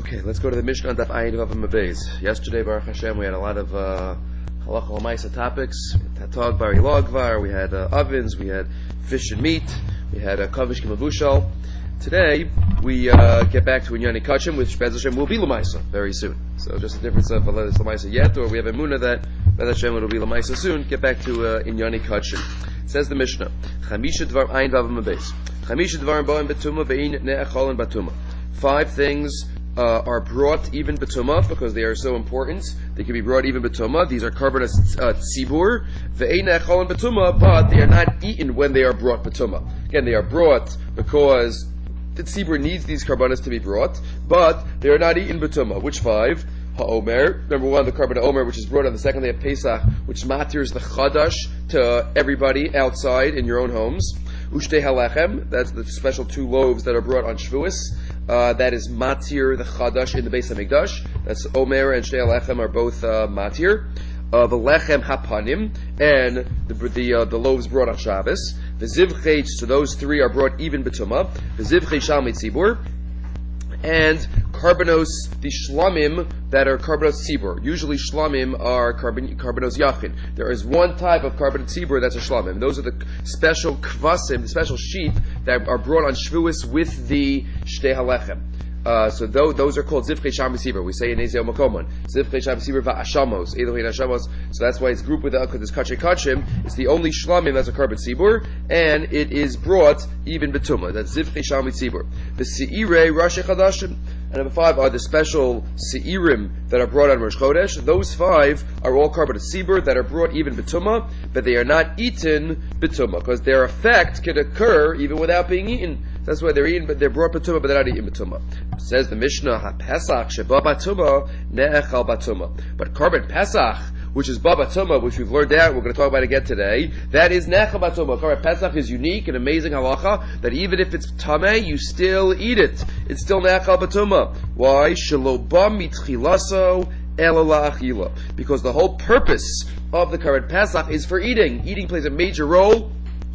Okay, let's go to the Mishnah on Daf Ayin Vav Mabez. Yesterday, Baruch Hashem, we had a lot of halacha l'maisa topics. We had Tatog Bari Logvar, we had ovens, we had fish and meat, we had kavish kimavushal. Today, we get back to Inyani Kachim, which Bez Hashem will be l'maisa very soon. So just the difference of whether it's l'maisa yet, or we have Emunah that Bez Hashem will be l'maisa soon. Get back to Inyani Kachim. Says the Mishnah, Chamisha Dvar Ayin Vav Mabez. Chamisha Dvar Bo'im Betuma Ve'in Ne'echolin Batuma. 5 things are brought even betuma because they are so important. They can be brought even betuma. These are karbanos tzibur, ve'eina echolin betuma, but they are not eaten when they are brought betuma. Again, they are brought because the tzibur needs these karbanos to be brought, but they are not eaten betuma. Which 5? Ha'omer, number 1, the carbon omer, which is brought on the second day of Pesach, which matires the chadash to everybody outside in your own homes. Ushtei halechem, that's the special 2 loaves that are brought on Shavuos. That is matir, the chadash in the Beis Hamikdash. That's omer and shtei halechem are both matir. The lechem hapanim and the loaves brought on Shabbos. The zivchei, so those 3 are brought even betuma. The zivchei shalmei tzibur. And karbanos, the shlamim that are karbanos tzibur. Usually shlamim are karbanos yachin. There is one type of karbanos tzibur that's a shlamim. Those are the special kvasim, the special sheep that are brought on Shavuos with the shtei halechem. So those are called zivchei sham tzibur. We say in Ezeo Makomon, zivchei sham tzibur va'ashamos, elohin hashamos. So that's why it's grouped with this kachim kachim. It's the only shlamim that's a karban tzibur, and it is brought even betuma. That's zivchei sham tzibur. The seirei rashi chadashim. And number 5 are the special seirim that are brought on Rosh Chodesh. Those 5 are all karban tzibur that are brought even betuma, but they are not eaten betuma because their effect can occur even without being eaten. That's why they're eaten, but they're brought betuma, but they're not eaten betuma. Says the Mishnah, ha-pesach sheba batuma ne'echal batuma. But karban pesach, which is ba batuma, which we've learned out, we're going to talk about again today, that is ne'echal batuma. Karban pesach is unique and amazing halacha, that even if it's tameh, you still eat it. It's still ne'echal batuma. Why? Shelo ba mitchilaso elala achila. Because the whole purpose of the karban pesach is for eating. Eating plays a major role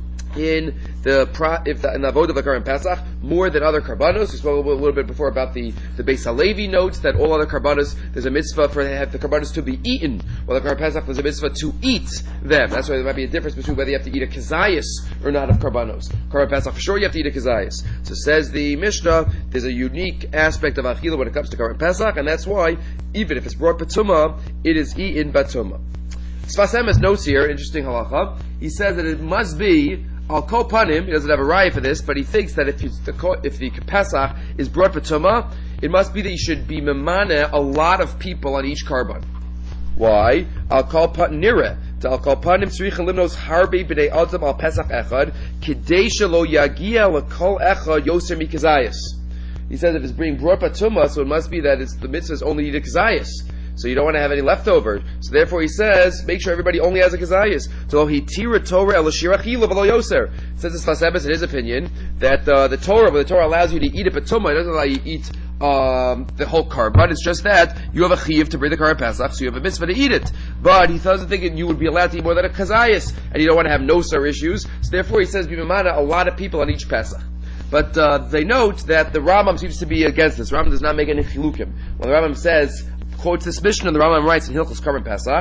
in the avodah of the karban pesach more than other karbanos. We spoke a little bit before about the Beis Halevi notes that all other karbanos there's a mitzvah for the karbanos to be eaten, while the karban pesach there's a mitzvah to eat them. That's why there might be a difference between whether you have to eat a kazayas or not of karbanos. Karban pesach for sure you have to eat a kazayas. So says the Mishnah, there's a unique aspect of achila when it comes to karban pesach, and that's why even if it's brought batuma, it is eaten batuma. Sfas Emes notes here, interesting halacha. He says that it must be Al kol panim, he doesn't have a raya for this, but he thinks that if the Pesach is brought batuma, it must be that you should be memane a lot of people on each karban. Why? Al kol panim nireh. Al kol panim tzricha limnos harbe b'nei adam al Pesach echad kidei shelo yagia lekol echad yoser mikazayas. He says if it's being brought batuma, so it must be that the mitzvah is only eat a kazayas. So you don't want to have any leftover. So therefore he says, make sure everybody only has a kazayas. So he tira Torah el shirachila v'lo yoser. Says this Sfas Emes in his opinion that the Torah allows you to eat a betuma, it doesn't allow you to eat the whole karban. It's just that you have a chiyuv to bring the karban pesach, so you have a mitzvah to eat it. But he doesn't think you would be allowed to eat more than a kazayas, and you don't want to have nosar issues. So therefore he says, b'mimana a lot of people on each pesach. But they note that the Rambam seems to be against this. Rambam does not make any chilukim. When the Rambam says, quotes this Mishnah, and the Rambam writes in Hilchos Karban Pesach,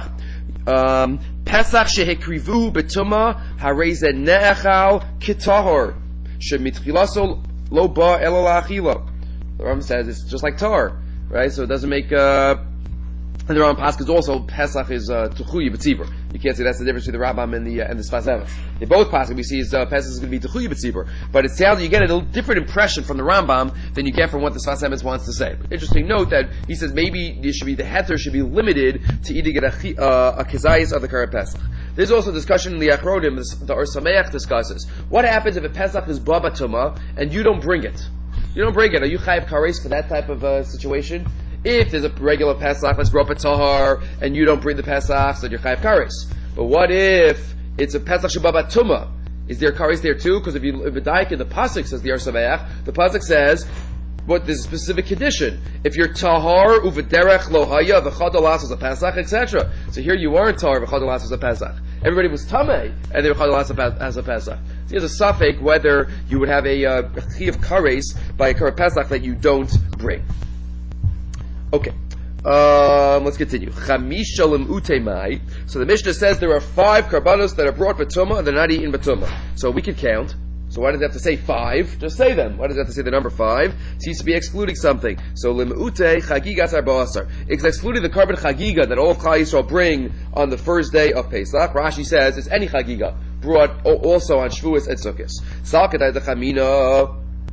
Pesach shehekrivu betuma hareze ne'echal kitahor shemitchilaso lo ba elo la'achila. The Rambam says it's just like tar, right? So it doesn't make. And the Rambam Pasuk is also Pesach is tuchuyi b'tzibur. You can't say that's the difference between the Rambam and the Sfas Emes. They both Pasuk we see is Pesach is going to be tuchuyi b'tzibur, but it sounds you get a little different impression from the Rambam than you get from what the Sfas Emes wants to say. But interesting note that he says maybe the heter should be limited to eating a kazayas of the karban Pesach. There's also discussion in the Achronim. The Or Sameach discusses what happens if a Pesach is ba batuma and you don't bring it. You don't bring it. Are you chayav kares for that type of situation? If there's a regular Pesach that's brought Tahar and you don't bring the Pesach, so you're chayav kares. But what if it's a Pesach sheba batuma? Is there kares there too? Because if the daik in the pasuk says the Or Sameach, the pasuk says there's a specific condition. If you're tahar uvederech lohaya v'chadalas as a Pesach, etc. So here you aren't tahar v'chadalas as a Pesach. Everybody was tamei and they were chadalas as a Pesach. So there's a suffix whether you would have a chiyuv kares by a karban Pesach that you don't bring. Okay. Let's continue. Chamisha lem'utei mai. So the Mishnah says there are 5 karbanos that are brought b'tumah and they're not eaten b'tumah. So we can count. So why does it have to say 5? Just say them. Why does it have to say the number 5? It seems to be excluding something. So lem'utei chagigas arba'asar. It's excluding the carbon chagiga that all of Klal Yisrael bring on the first day of Pesach. Rashi says it's any chagiga brought also on Shavuos and Sukkot. Salkadai the chamina.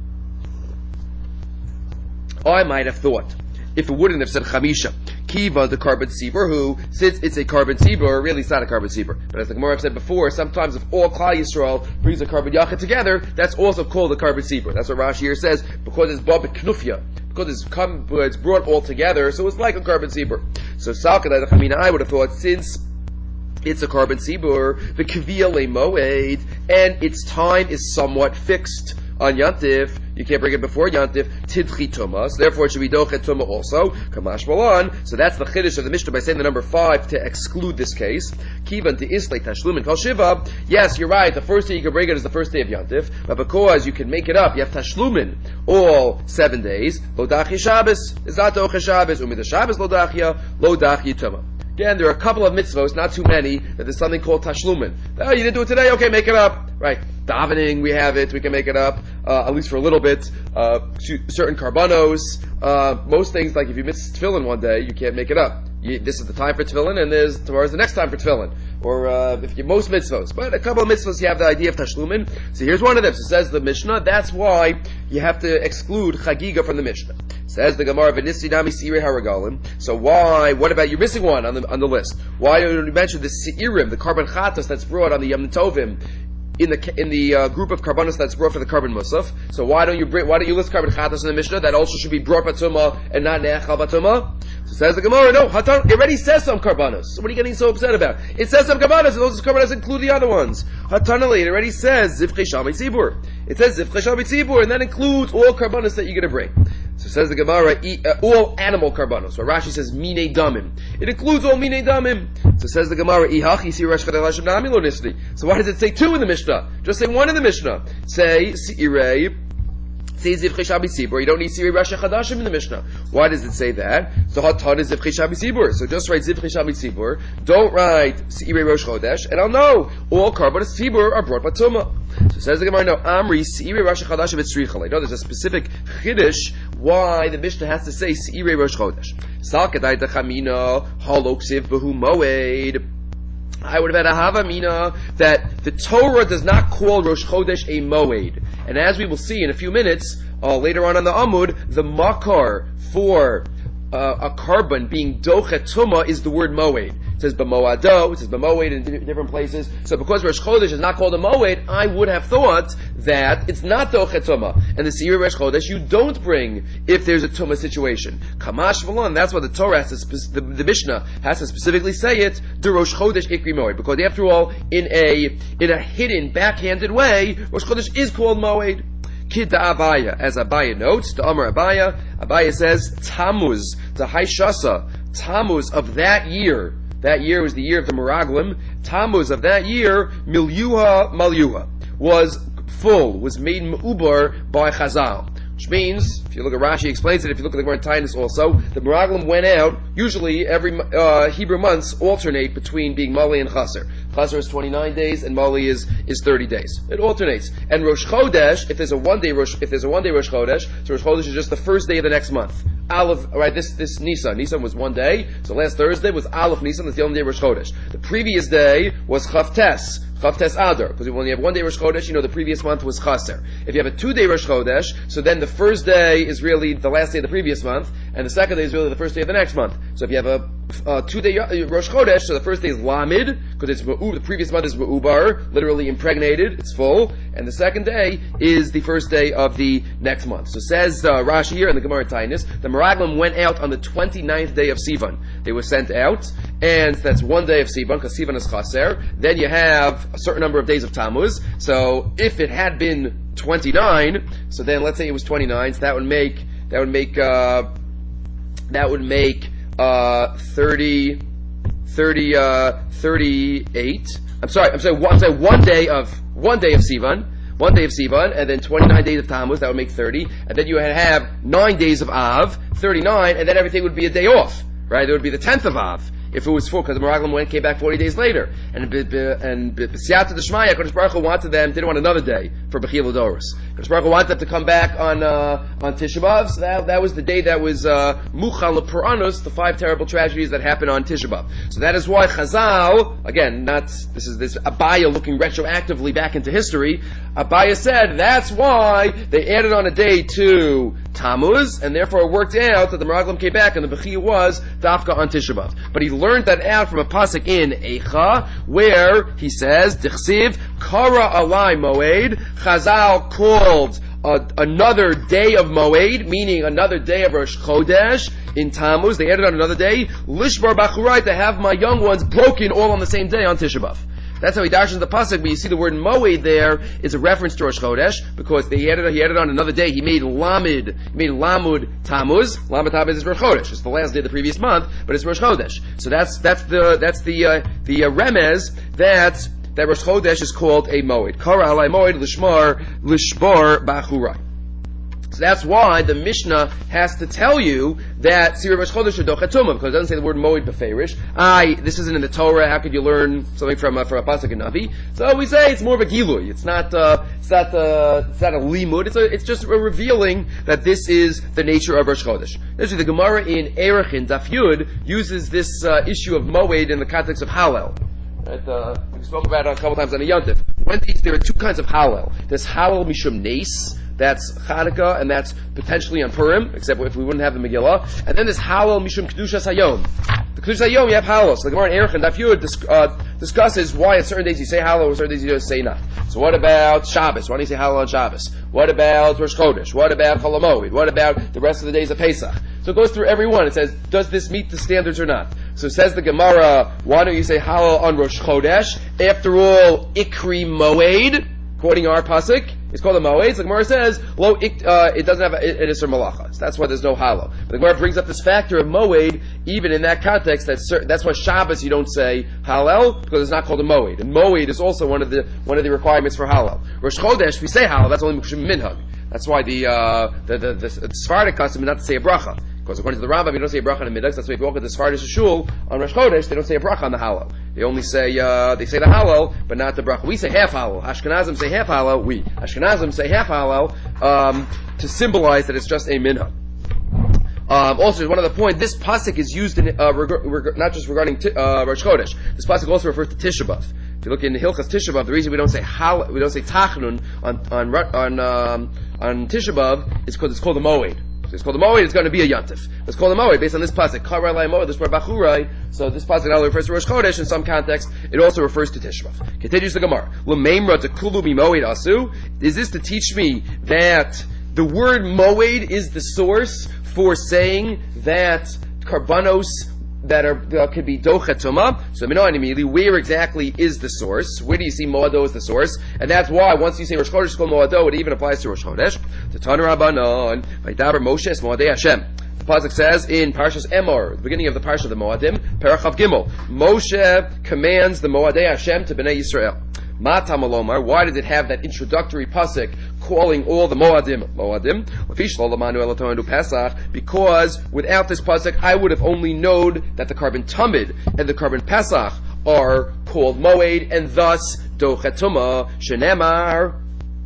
I might have thought, if it wouldn't have said chamisha, kiva the carbon sibur, who, since it's a carbon sibur, really it's not a carbon sibur. But as the Gemara said before, sometimes if all Klal Yisrael brings a carbon yachid together, that's also called a carbon sibur. That's what Rashi here says, because it's babit knufya, because it's brought all together, so it's like a carbon sibur. So salkadai the chamina, I would have thought, since it's a carbon sibur, the kaviyah le'moed, and its time is somewhat fixed on Yantif, you can't bring it before Yantif, tidchi tumah, so therefore it should be dochet tumah also, kamash malan, so that's the chiddush of the Mishnah by saying the number 5 to exclude this case. Kivan to islay tashlumin kol shiva, yes, you're right, the first day you can bring it is the first day of Yantif, but because you can make it up, you have tashlumin all 7 days, lo dachi Shabbos, is not dochet Shabbos, umid Shabbos lo dachia, lo dachi tumah. Again, there are a couple of mitzvos, not too many, that there's something called tashlumin. Oh, you didn't do it today? Okay, make it up. Right. Davening, we have it, we can make it up, at least for a little bit. Certain karbanos, most things, like if you miss tefillin one day, you can't make it up. This is the time for tefillin, and tomorrow's the next time for tefillin. Or, if you, most mitzvos. But a couple of mitzvos, you have the idea of tashlumin. So here's one of them. So says the Mishnah, that's why you have to exclude chagiga from the Mishnah. Says the Gemara, V'nisri nami seirei haragalim. So why, what about, you're missing one on the list. Why don't you mention the seirim, the carbon chatas that's brought on the Yom Tovim, in the group of karbanos that's brought for the carbon musaf? So why don't you list carbon chatas in the Mishnah that also should be brought batuma and not ne'achal batuma? So says the Gemara, no, Hatan, it already says some karbanos. So what are you getting so upset about? It says some karbanos, and those karbanos include the other ones. Hatanali, it already says zivchei shal mitzibur. It says zivchei shal mitzibur, and that includes all karbanos that you're going to bring. So says the Gemara, all animal karbanos. So Rashi says minei damim. It includes all minei damim. So says the Gemara, ihachi sirash chadashim nami lo nisli. So why does it say 2 in the Mishnah? Just say 1 in the Mishnah. Say sirei. Say zivchei shal mitzibur. You don't need sirei rasha chadashim in the Mishnah. Why does it say that? So hatan is zivchei shal mitzibur. So just write zivchei shal mitzibur. Don't write sirei rosh chodesh, and I'll know all karbanos tzibur are brought batuma. So says the Gemara, no, Amri, Seirei Rosh Chodesh v'tzricha. I know there's a specific chiddush why the Mishnah has to say Seirei Rosh Chodesh. Salkadai Tachamina, Haloksiv Behu Moed. I would have had a Havamina that the Torah does not call Rosh Chodesh a Moed. And as we will see in a few minutes, later on the Amud, the makar for a carbon being dochet tumah is the word moed. It says b'moado, it says b'moed in different places. So because Rosh Chodesh is not called a moed, I would have thought that it's not dochet tumah. And the seir Rosh Chodesh you don't bring if there's a tumah situation. Kamash v'lon, that's why the Torah has to, the Mishnah has to specifically say it, the Rosh Chodesh ikri moed. Because after all, in a hidden, backhanded way, Rosh Chodesh is called moed. Kidda Abaya, as Abaya notes, the Amar Abaya says, Tammuz, the Haishasa, Tammuz of that year was the year of the Meraglim, Tammuz of that year, Malyuha, was full, was made Me'ubar by Chazal. Which means, if you look at Rashi explains it, if you look at the Gemara in Tainus also, the Meraglim went out, usually every Hebrew months alternate between being Mali and Chaser. Chaser is 29 days and Mali is 30 days. It alternates. And Rosh Chodesh, if there's a one day Rosh Chodesh, so Rosh Chodesh is just the first day of the next month. Aleph, right, this Nisan. Nisan was one day, so last Thursday was Aleph Nisan, that's the only day Rosh Chodesh. The previous day was Chavtes Adar, because when you have one day Rosh Chodesh, the previous month was Chaser. If you have a 2-day Rosh Chodesh, so then the first day is really the last day of the previous month, and the second day is really the first day of the next month. So if you have a 2-day Rosh Chodesh, so the first day is Lamid, because it's the previous month is Me'ubar, literally impregnated, it's full, and the second day is the first day of the next month. So says Rashi here in the Gemara Tainus, the Meraglim went out on the 29th day of Sivan. They were sent out, and that's one day of Sivan, because Sivan is Chaser. Then you have a certain number of days of Tammuz. So if it had been 29, so then let's say it was 29, so that would make 38. I'm sorry, one day of Sivan. 1 day of Sivan, and then 29 days of Tammuz, that would make 30, and then you would have 9 days of Av, 39, and then everything would be a day off, right? It would be the 10th of Av. If it was full, because the Meraglim came back 40 days later. And B'siyata D'Shmaya, Kodesh Baruch Hu didn't want another day for B'chil L'Doros. Kodesh Baruch Hu wanted them to come back on Tisha B'Av, so that was the day that was Muchal L'Puranus, the 5 terrible tragedies that happened on Tisha B'Av. So that is why Chazal, again, this is Abaya looking retroactively back into history, Abaya said that's why they added on a day to Tammuz, and therefore it worked out that the Meraglim came back and the B'chil was Dafka on Tisha B'Av. But he learned that out from a pasuk in Eicha, where he says, Dichsiv, Kara Alai Moed, Chazal called another day of Moed, meaning another day of Rosh Chodesh, in Tammuz, they added on another day, Lishbar Bachurai, to have my young ones broken all on the same day on Tisha B'Av. That's how he dashes the pasuk, but you see the word Moed there is a reference to Rosh Chodesh, because he added on another day, he made Lamud Tammuz. Lamud Tammuz is Rosh Chodesh. It's the last day of the previous month, but it's Rosh Chodesh. So that's the remez that Rosh Chodesh is called a Moed. Kara alai Moed lishbar bachurai. So that's why the Mishnah has to tell you that Sirah Rosh Chodesh Shadochet Tumah, because it doesn't say the word Moed Beferish. This isn't in the Torah. How could you learn something from a pasuk in Navi? So we say it's more of a Gilui. It's not a limud. It's just a revealing that this is the nature of Rosh Chodesh. Actually, the Gemara in Erechin Daf Yud uses this issue of Moed in the context of Hallel. Right, we spoke about it a couple times on a Yontif. There are 2 kinds of Hallel. There's Hallel Mishum Nes, that's Chanukah, and that's potentially on Purim, except if we wouldn't have the Megillah. And then there's Hallel Mishum Kedushas Hayom. The Kedushas Hayom, you have Hallel. So the Gemara in Erech and Daf Yud discusses why at certain days you say Hallel, or certain days you don't say not. So what about Shabbos? Why do you say Hallel on Shabbos? What about Rosh Chodesh? What about Chol HaMoed? What about the rest of the days of Pesach? So it goes through every one. It says, does this meet the standards or not? So says the Gemara, why don't you say Hallel on Rosh Chodesh? After all, Ikri Moed, quoting our pasuk, it's called a Moed. So the Gemara says, it doesn't have an Isser Malacha. So that's why there's no Hallel. But the Gemara brings up this factor of Moed, even in that context, that's why Shabbos you don't say Hallel, because it's not called a Moed. And Moed is also one of the requirements for Hallel. Rosh Chodesh, we say Hallel, that's only Minhag. That's why the Sephardic custom is not to say a bracha. Because according to the Rambam, you don't say a bracha on the middags. That's why if you walk into the Sephardic shul on Rosh Chodesh, they don't say a bracha on the Hallel. They only say, they say the Hallel, but not the bracha. We say half Hallel. Ashkenazim say half Hallel. Ashkenazim say half Hallel, to symbolize that it's just a minhag. Also, one other point, this pasuk is used in, not just regarding Rosh Chodesh. This pasuk also refers to Tisha B'Av. If you look in the Hilchas Tisha B'Av, the reason we don't say Tachnun on Tisha B'Av is because it's called a Moed. It's called a Moed, it's going to be a Yantif. It's called a Moed based on this pasuk. Kara alai Moed, this word Bachurai. So this pasuk not only refers to Rosh Chodesh, in some context, it also refers to Tisha B'Av. Continues the Gemara. L'meimra tekulu Moed asu. Is this to teach me that the word Moed is the source for saying that karbanos that could be dochet tumah? So immediately, where exactly is the source? Where do you see Moado as the source? And that's why once you say Rosh Chodesh is called Moado, it even applies to Rosh Chodesh. The Tanur Rabbanon, Vaydaber Moshe es Moadei Hashem. The pasuk says in Parshas Emor, the beginning of the Parsha of the Moadim, Parachav Gimel, Moshe commands the Moadei Hashem to Bnei Yisrael. Matam Alomar, why did it have that introductory pasuk calling all the Moadim? Because without this pasuk, I would have only known that the Karban Tamid and the Karban Pesach are called Moed, and thus Dochet Tumah Shenemar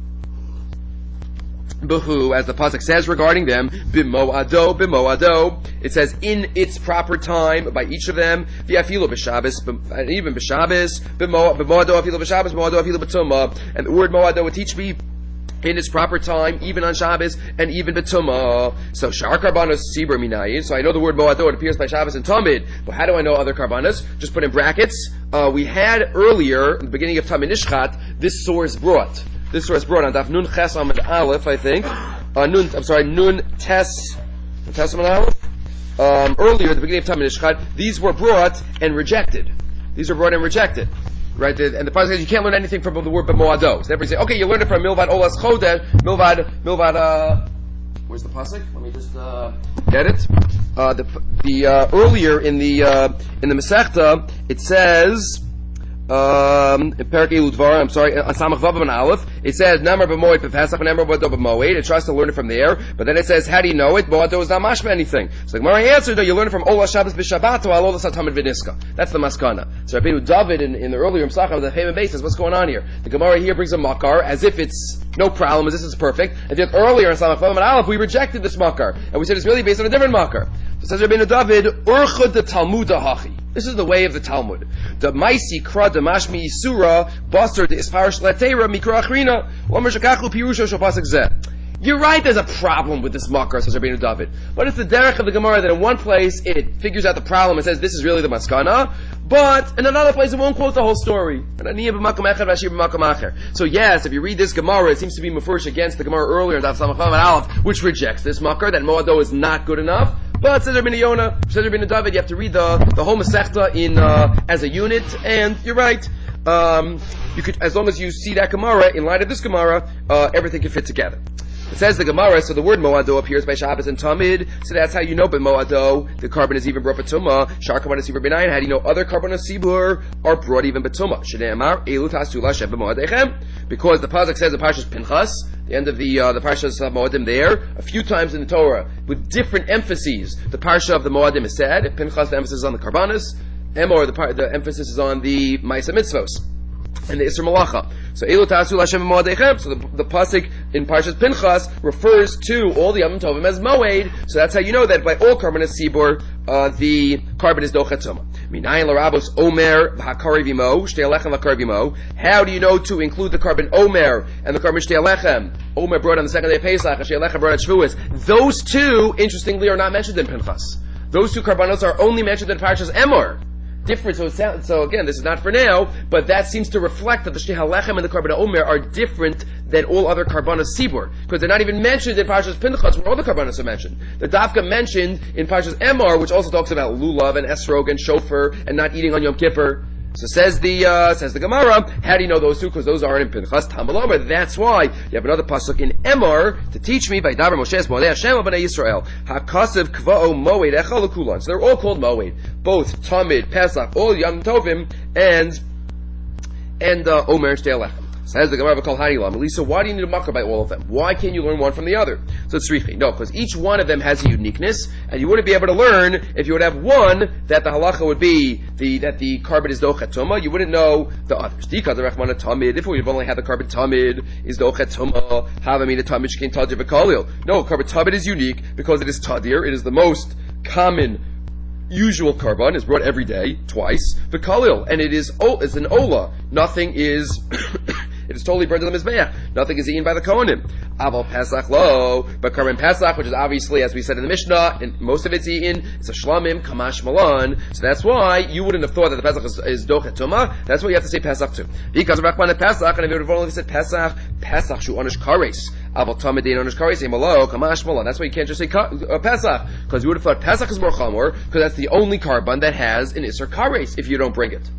Behu, as the pasuk says regarding them, b'moado, it says in its proper time by each of them, v'afilu b'Shabbos, and even b'Shabbos, b'moado afilu b'Shabbos, b'moado afilu b'tumah, and the word moado would teach me in its proper time, even on Shabbos, and even b'tumah. So shar karbanos sibur minayin. So I know the word moado, it appears by Shabbos and Tamid, but how do I know other karbanos? Just put in brackets. We had earlier, in the beginning of Tamid Nishchat, this source brought on Daf Nun Ches Amud Aleph, I think. Nun Tes Amud Aleph. Earlier, at the beginning of Tamid Nishchat, these were brought and rejected. Right? And the pasuk says you can't learn anything from the word b'moado. So everybody say, okay, you learned it from Milvad Olas Chodesh, Milvad, where's the pasuk? Let me just, get it. Earlier in the Masechta, it says, Perak Elu Dvar, I'm sorry, Samach Vav and Aleph, it says, Namar b'moed b'Pesach, Namar b'moed, it tries to learn it from there, but then it says, how do you know it? Moado is not mashma anything. So the Gemara answered, no, you learn it from Ola Shabbos b'Shabbat, to Alola Satamid v'Niska. That's the Maskana. So Rabbeinu David in the earlier Msachah, the Chayim Beis says, what's going on here? The Gemara here brings a makar, as if it's no problem, as this is perfect, and yet earlier in Samach Vav and Aleph, we rejected this makar, and we said it's really based on a different makar. So says Rabbeinu David, Urchud the Talmuda Hachi. This is the way of the Talmud. The Maisi Kra the Mashmi Yisura Basar the Isparish Latera Mikra Achrina Omer Shakachlu Pirusha Shopasik Zeh. You're right, there's a problem with this makar, says Rabbeinu David. But it's the derech of the Gemara that in one place it figures out the problem and says this is really the maskana, but in another place it won't quote the whole story. So yes, if you read this Gemara, it seems to be mufurish against the Gemara earlier in Daf Samach Vav and Aleph, which rejects this makar, that Moado is not good enough. But says Rabbeinu Yonah, says Rabbeinu David, you have to read the whole Masechta in as a unit, and you're right. You could, as long as you see that Gemara in light of this Gemara, everything can fit together. It says the Gemara, so the word Moado appears by Shabbos and Tamid, so that's how you know, but Moado, the carbon is even brought Batuma, Shar Carbon is even Benayin, how do you know other carbon of Sibur are brought even Batuma? Shne'emar, Elu Tasula Sheb Moadechem, because the Pasuk says the Parshas Pinchas, the end of the Parshas of Moadim there, a few times in the Torah, with different emphases, the Parsha of the Moadim is said, at Pinchas the emphasis is on the Karbanis, Emor the emphasis is on the Maisa Mitzvos, and the Isra Malacha. So Elu Tasu Lashem Moadechem. So the pasuk in Parshas Pinchas refers to all the Yom Tovim as Moed. So that's how you know that by all carbon is Sibur, the carbon is Dochetzoma. Minayin Larabos Omer V'Hakari Vimo Shtei Alechem V'Hakari Vimo. How do you know to include the carbon Omer and the carbon Shtei Alechem? Omer brought on the second day of Pesach, Shtei Alechem brought on Shavuos. Those two, interestingly, are not mentioned in Pinchas. Those two carbonos are only mentioned in Parshas Emor. Different, so again, this is not for now, but that seems to reflect that the Shtei HaLechem and the Karban Omer are different than all other Karbanos Sibur, because they're not even mentioned in Parshas Pinchas, where all the Karbanos are mentioned. The Dafka mentioned in Parshas Emor, which also talks about Lulav and Esrog and Shofar, and not eating on Yom Kippur. So says the Gemara, how do you know those two? Because those aren't in Pinchas, Tamalomer. That's why you have another pasuk in Emor to teach me by Davar Moshe Moedei Hashem B'nai Yisrael Hakasav Kva'o Moed Echal Kulan. So they're all called Moed, both Tamid, Pesach, all Yom Tovim, and Omer and Shtei Alechem. Says the Gemara V'Kol Hanilam. Elisa, why do you need a makar by all of them? Why can't you learn one from the other? So it's Richi. No, because each one of them has a uniqueness, and you wouldn't be able to learn if you would have one that the halacha would be that the carbon is dochetuma. You wouldn't know the others. Because the Rechmana Tamid, if we would only had the carbon Tamid is dochetuma, Havamina Tamid Shkein Tadir V'Kalil. No, carbon Tamid is unique because it is Tadir. It is the most common usual carbon, is brought every day, twice, V'Kalil, and it's an Ola. Nothing is it is totally burned to the Mizbeach. Nothing is eaten by the Kohanim. Aval Pesach lo, but carbon Pesach, which is obviously, as we said in the Mishnah, and most of it's eaten, it's a Shlamim, Kamash Malan, so that's why you wouldn't have thought that the Pesach is Dochet Tumah, that's why you have to say Pesach too. Because of Rachman and Pesach, and if you would have only said Pesach Shu Onish Kares, Aval Tamid Dein Onish Kares, Malo, Kamash Malan, that's why you can't just say Pesach, because you would have thought Pesach is more Chamor, because that's the only carbon that has an Isser Kares, if you don't bring it.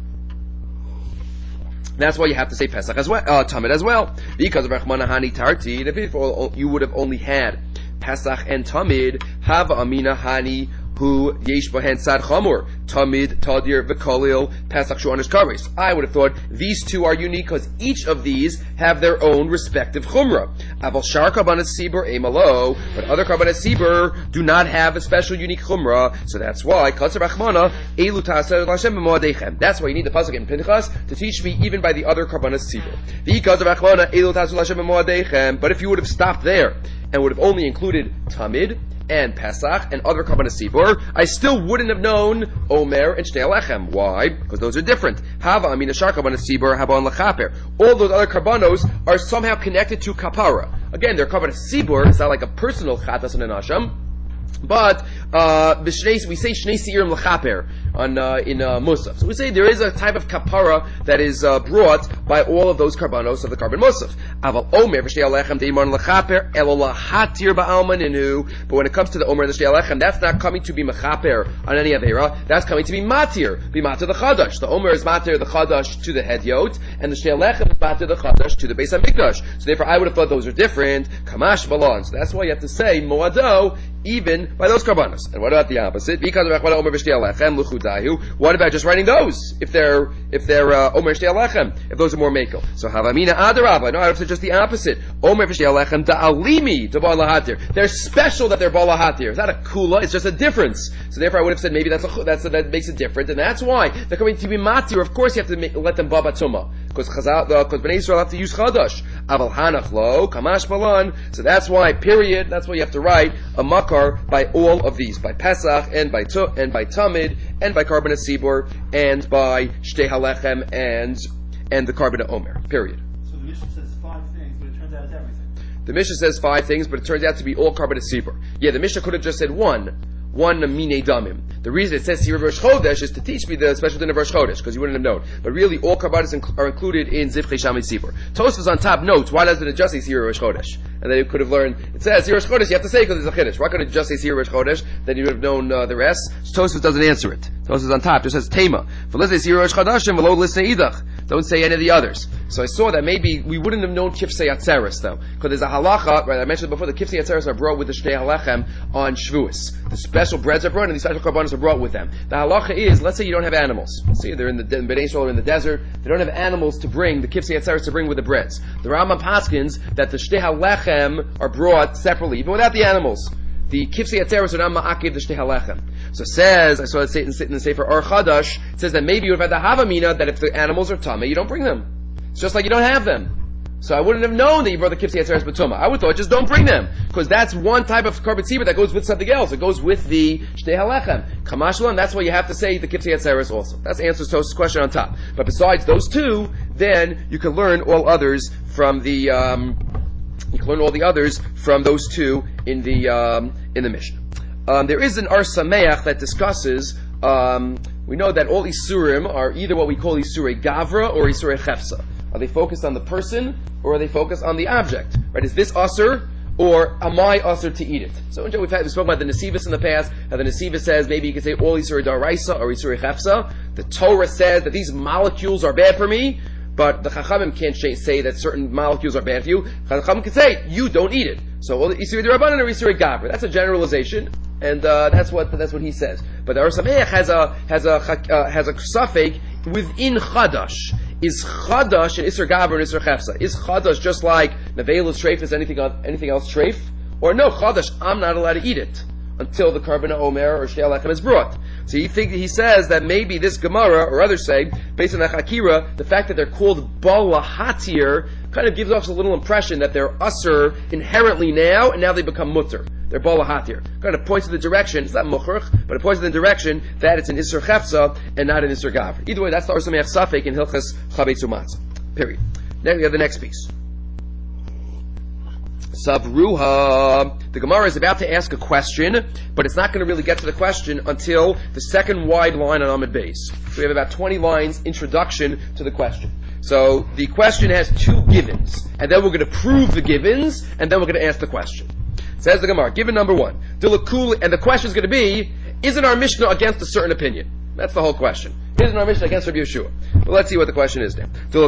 That's why you have to say Pesach as well, Tamid as well. Because of Rachmana Hani Tarti, if you would have only had Pesach and Tamid, Hava Amina Hani, who Yesh Bahen Sad Chamor, Tamid, Tadir, V'Kalil, Pesach Shuanish Kares. I would have thought these two are unique because each of these have their own respective Chumrah. Aval Shar Karbanas Sibur Emalo, but other Karbanas Sibur do not have a special unique Chumrah, so that's why Katzar Rachmana Elu Taseh Lashem B'Moadechem. That's why you need the pasuk in Pinchas to teach me even by the other Karbanas Sibur. The Katzar Rachmana Elu Taseh Lashem B'Moadechem. But if you would have stopped there and would have only included Tamid and Pesach and other Karbanas Sibur, I still wouldn't have known Omer and Shtei Alechem. Why? Because those are different. Hava Amina Shar Karbanas Sibur, Hava on Lachaper. All those other Karbanos are somehow connected to Kapara. Again, they're Karbanas Sibur, it's not like a personal Chatas and an Asham, but we say Shnei Seirim L'chaper in Musaf. So we say there is a type of kapara that is brought by all of those karbanos of the carbon Musaf. Aval Omer v'Shtei Alechem deimon L'chaper elo lahatir ba'almaninu. But when it comes to the Omer and the Shtei Alechem, that's not coming to be mechaper on any avera. That's coming to be matir the Chadash. The Omer is matir the Chadash to the Hedyot, and the Shtei Alechem is matir the Chadash to the Beis Hamikdash. So therefore, I would have thought those are different. Kamash Balan. So that's why you have to say Moado even by those karbanos. And what about the opposite? What about just writing those? If they're omer shtei alechem, if those are more mekel. So havamina adarabba. No, I would say just the opposite. Omer shtei alechem da'alimi to balahatir. They're special that they're balahatir. It's not a kula. It's just a difference. So therefore, I would have said maybe that makes it different, and that's why they're coming to be matir. Of course, you have to let them baba tumah because Bnei Yisrael have to use chadash. Aval hanach lo kamash balan. So that's why. Period. That's why you have to write a makar by all of these, by Pesach and by Tamid and by Karban Sibur and by Shtei Halechem and the Karban Omer. Period. So the Mishnah says 5 things, but it turns out it's everything. The Mishnah says 5 things, but it turns out to be all Karban Sibur. Yeah, the Mishnah could have just said one Mine Damim. The reason it says here Rosh Chodesh is to teach me the special din of Rosh Chodesh, because you wouldn't have known. But really, all karbanos are included in Zivchei Shamid Sibur. Tosfos on top notes, why doesn't it just say Sir Rosh Chodesh? And then you could have learned, it says Sir Rosh Chodesh, you have to say because it's a Chiddush. Why couldn't it just say Sir Rosh Chodesh? Then you would have known the rest. So Tosfos doesn't answer it. Tosfos on top just says Tema. For let's say Sir Rosh Chodeshim, v'lo listen idach. Don't say any of the others. So I saw that maybe we wouldn't have known Kifsei Atzeres though. Because there's a halacha, right, I mentioned before, the Kifsei Atzeres are brought with the Shtei Halechem on Shavuos. The special breads are brought and the special karbanos are brought with them. The halacha is, let's say you don't have animals. Let's say they're in Bnei Yisrael are in the desert, they don't have animals to bring, the Kifsei Atzeres to bring with the breads. The Rambam paskins that the Shtei Halechem are brought separately, even without the animals. The Kifsei Atzeres are not ma'akiv the Shtei Halechem. So it says, I saw it in the Sefer Or Chadash, it says that maybe you would have had the Havamina that if the animals are Tameh, you don't bring them. It's just like you don't have them. So I wouldn't have known that you brought the Kifsei Atzeres B'tumah. I would have thought, just don't bring them. Because that's one type of Karban Tzibur that goes with something else. It goes with the Shtei Halechem. Kamashlan, that's why you have to say the Kifsei Atzeres also. That's answers Tos's question on top. But besides those two, then you can learn all others from the, you can learn all the others from those two in the Mishnah. There is an Ar Sameach that discusses, we know that all Isurim are either what we call Isurei Gavra or Isurei Chefsa. Are they focused on the person or are they focused on the object? Right? Is this Asur or am I Asur to eat it? So we've spoken about the Nesivus in the past, how the Nesivus says maybe you can say all Isurei Daraisa or Isurei Chefsa. The Torah says that these molecules are bad for me, but the Chachamim can't say that certain molecules are bad for you. Chachamim can say, you don't eat it. So all the Isurei Darabanan or Isurei Gavra. That's a generalization. And that's what he says. But the Ar Sameach has a suffix within Chadash. Is Chadash and Isser Gavra and Isser Chefsa? Is Chadash just like Neveilus Treif is anything else Treif? Or no, Chadash, I'm not allowed to eat it until the Karban Omer or Shtei Halechem is brought. So he says that maybe this Gemara, or others say, based on the Hakira, the fact that they're called Balahatir kind of gives us a little impression that they're Usser inherently now, and now they become Mutter. They're Balahatir. Kind of points in the direction, it's not Mukhrach, but it points in the direction that it's an Isser Chefsa and not an Isser Gavra. Either way, that's the Ar Sameach Safek in Hilchas Chavetz Umatzah. Period. Then we have the next piece. Savruha. The Gemara is about to ask a question, but it's not going to really get to the question until the second wide line on Amud Beis. So we have about 20 lines introduction to the question. So the question has 2 givens, and then we're going to prove the givens, and then we're going to ask the question. Says the Gemara, given number 1, and the question is going to be, isn't our Mishnah against a certain opinion? That's the whole question. Isn't our Mishnah against Rabbi Yeshua? Well, let's see what the question is now.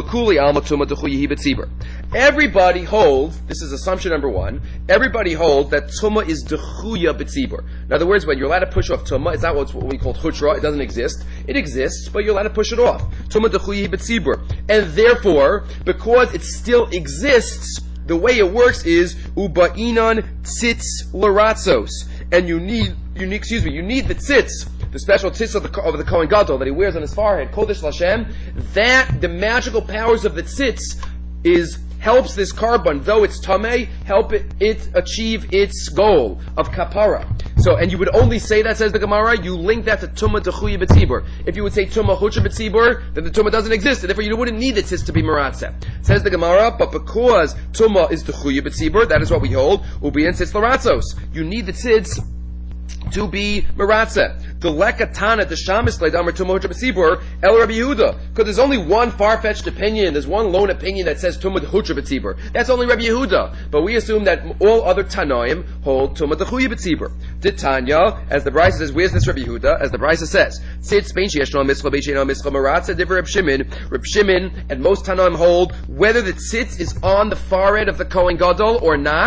Everybody holds, this is assumption number 1, everybody holds that Tumah is Dechuya B'tzibur. In other words, when you're allowed to push off Tumah, it's not what we call Chutra, it doesn't exist. It exists, but you're allowed to push it off. Tumah Dechuya B'tzibur. And therefore, because it still exists, the way it works is Uba'inan Tzitz Laratzos. And you need the tzitz, the special tzitz of the Kohen Gadol that he wears on his forehead, Kodesh Lashem, that the magical powers of the tzitz helps this carbon, though it's tamei, help it achieve its goal of kapara. So, and you would only say that, says the Gemara, you link that to tumah dechuya b'tzibur. If you would say tumah chutra b'tzibur, then the tumah doesn't exist, and therefore you wouldn't need the tzitz to be meratzeh. Says the Gemara, but because tumah is dechuya b'tzibur, that is what we hold, ubiyan tzitz l'ratzos. You need the tzitz to be meratzeh. The lekatana, the shamis leidamar tumah chutra b'tzibur, el Rabbi Yehuda. Because there's only one far-fetched opinion, there's one lone opinion that says tumah chutra b'tzibur. That's only Rabbi Yehuda. But we assume that all other tanoim hold tumah dechuya b'tzibur. Titanya, as the Brisa says, where's this Rabbi Yehuda? As the Brisa says, tzitz bein sheyeshno mitzvah bein sheyno mitzvah meratzeh divrei Reb Shimon. Reb Shimon and most tanoim hold whether the tzitz is on the forehead of the Kohen Gadol or not.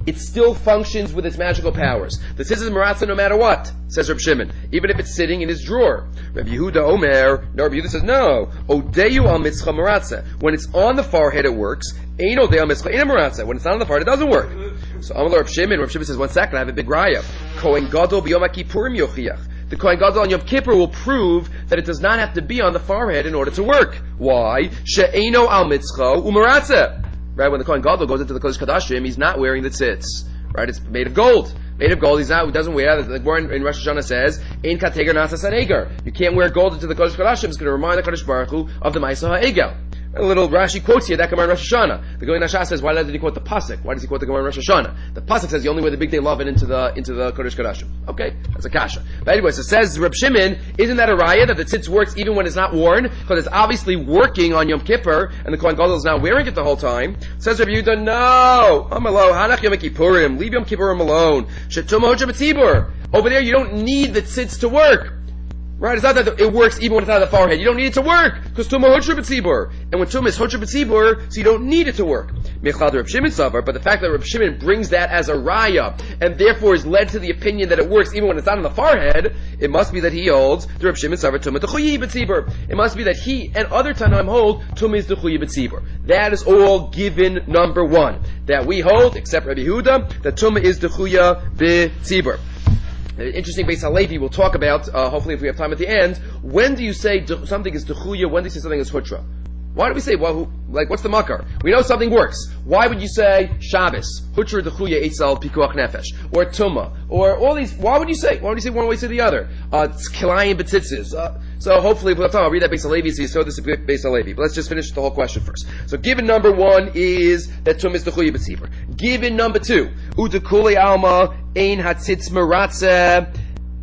it still functions with its magical powers. The tzitz is maratza no matter what, says Reb Shimon, even if it's sitting in his drawer. Reb Yehuda Omer, no, Reb Yehuda says no. Odeyu al mitzcha maratza. When it's on the forehead, it works. Ein odeyu al mitzcha ina maratza. When it's not on the forehead, it doesn't work. So Amalur Reb Shimon says, 1 second, I have a big raya. Kohen Gadol b'yom HaKippurim yochiach. The Kohen Gadol on Yom Kippur will prove that it does not have to be on the forehead in order to work. Why? She'eino al mitzcha u'maratza. Right, when the Kohen Gadol goes into the Kodesh Kadashim, he's not wearing the tzitz. Right, it's made of gold. Made of gold, he doesn't wear it. Like in Rosh Hashanah says, Ein kateger nasa saneger. You can't wear gold into the Kodesh Kadashim. It's going to remind the Kodesh Baruch Hu of the Ma'aseh HaEgel. A little Rashi quotes here that Gemara in Rosh Hashanah. The Goy Nashah says, why doesn't he quote the pasuk? Why does he quote the Gemara in Rosh Hashanah? The pasuk says you only wear the big day lovin into the Kodesh Kodashim. Okay, that's a kasha. But anyway, so says Reb Shimon, isn't that a raya that the tzitz works even when it's not worn? Because it's obviously working on Yom Kippur, and the Kohen Gadol is not wearing it the whole time. Says Reb Yehuda, no, Amalo, Hanach Yom Kippurim, leave Yom Kippurim alone. Shetum Hoja B'tzibur. Over there, you don't need the tzitz to work. Right? It's not that it works even when it's not on the forehead. You don't need it to work because Tumah Hotra B'tzibur. And when Tumah is Hotra B'tzibur, so you don't need it to work. Mechad Reb Shimon Savar, but the fact that Reb Shimon brings that as a raya and therefore is led to the opinion that it works even when it's not on the forehead, it must be that he holds the Reb Shimon Savar Tumah T'chuyi B'tzibur. It must be that he and other Tanaim hold Tumah is T'chuyi B'tzibur. That is all given number one. That we hold, except Rabbi Yehuda, that Tumah is T'chuya B'tzibur. Interesting Beis HaLevi we'll talk about, hopefully if we have time at the end. When do you say something is Dechuya? When do you say something is Hutra? Why do we say, what's the makar? We know something works. Why would you say Shabbos? Hutra Dechuya Eitzel Pikuach Nefesh. Or Tumah. Or all these, why would you say one way to the other? It's Kilayim B'tzitzis. So hopefully if we have time, I'll read that Beis HaLevi, so you saw this Beis HaLevi. But let's just finish the whole question first. So given number one is that Tumah is Dechuya B'tzibur. Given number two, Udekuli Alma Ein Hatzitz Meratze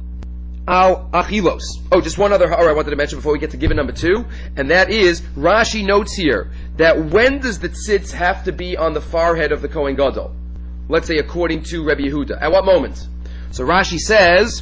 Al Achilos. Oh, just one other I wanted to mention before we get to given number two, and that is, Rashi notes here that when does the tzitz have to be on the forehead of the Kohen Gadol? Let's say according to Rabbi Yehuda. At what moment? So Rashi says,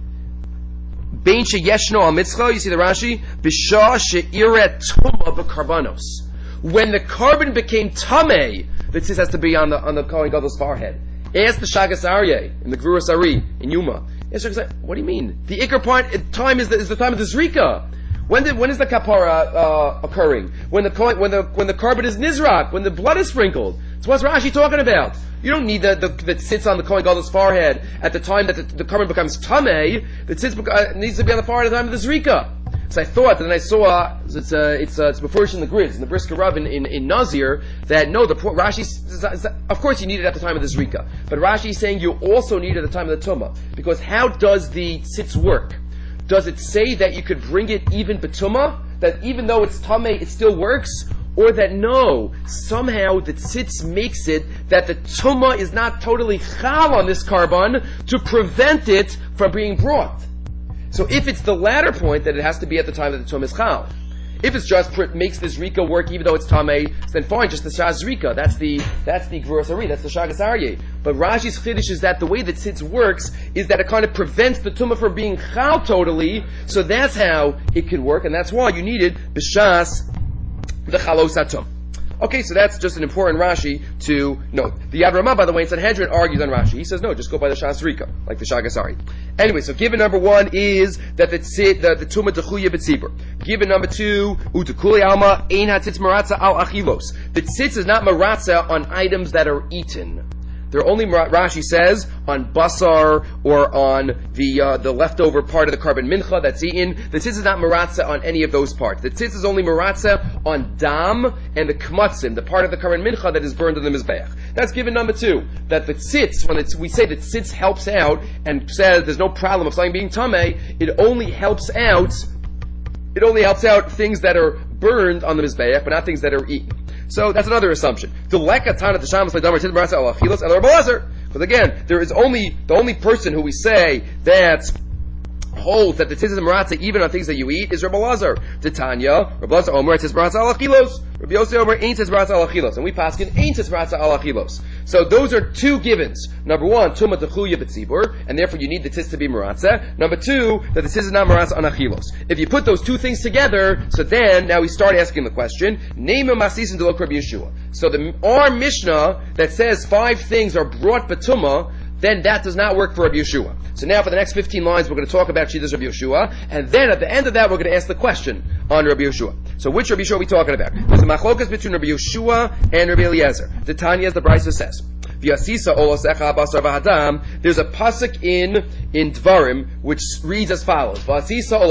Bein sheyeshno al mitzcha, you see the Rashi? B'shah she'iret tumah b'karbanos. When the carbon became tameh, the tzitz has to be on the Kohen Gadol's forehead. Ask the Shagas Aryeh in the Gvuras Ari in Yuma. What do you mean? The Iker time is the time of the Zrika. When is the kapara occurring? When the carbon is nizrak, when the blood is sprinkled. So what's Rashi talking about? You don't need that sits on the Kohen Gadol's forehead at the time that the carbon becomes tameh. The tzitz needs to be on the forehead at the time of the Zrika. So I thought, and then I saw, it's before in the grids, in the Brisker Rav in Nazir, that no, Rashi, of course you need it at the time of the Zrika. But Rashi is saying you also need it at the time of the Tumah. Because how does the tzitz work? Does it say that you could bring it even betumah? That even though it's tameh, it still works? Or that no, somehow the tzitz makes it that the tumah is not totally chal on this carbon to prevent it from being brought. So if it's the latter point, that it has to be at the time that the tumah is chal. If it's just makes the zrika work even though it's tameh, then fine, just the shaz zrika. That's the Gvuras Ari, that's the Shagas Aryeh. But Rashi's chiddush is that the way that tzitz works is that it kind of prevents the tumah from being chal totally. So that's how it can work, and that's why you needed b'shas the chalos atum. Okay, so that's just an important Rashi to note. The Yad Ramah, by the way, in Sanhedrin argues on Rashi. He says, no, just go by the Shas Rika, like the Shagas Ari. Anyway, so given number one is that the Tumah Dechuya B'tzibur. Given number two, U'tekuli Alma, Ein HaTzitz Maratza Al Achilos. The tzitz is not maratza on items that are eaten. They're only, Rashi says, on basar or on the leftover part of the carbon mincha that's eaten. The tzitz is not maratza on any of those parts. The tzitz is only maratza on dam and the kmatzim, the part of the carbon mincha that is burned in the mizbeach. That's given number two. That the tzitz, when we say that tzitz helps out and says there's no problem of something being tameh, it only helps out things that are burned on the mizbeach, but not things that are eaten. So that's another assumption. Because again, there is the only person who we say that holds that the tzitzis maratza even on things that you eat is Rabbi Lazar. Titania, Rabbi Lazar Omer, tzitzis maratza ala chilos. Rabbi Yossi Omer, ain't tzitzis maratza ala chilos. And we paskin, ain't tzitzis maratza ala chilos. So those are two givens. Number one, tumah techuya b'tzibur, and therefore you need the tzitzis to be maratza. Number two, that the tzitzis is not maratza on achilos. If you put those two things together, so then, now we start asking the question, name a masisin delok Rabbi Yeshua. So our Mishnah that says 5 things are brought betumah, then that does not work for Rabbi Yeshua. So now for the next 15 lines, we're going to talk about Shitas Rabbi Yeshua, and then at the end of that, we're going to ask the question on Rabbi Yeshua. So which Rabbi Yeshua are we talking about? There's a machlokas between Rabbi Yeshua and Rabbi Eliezer. The Tanya, as the Brisa says. There's a pasuk in Dvarim which reads as follows. That's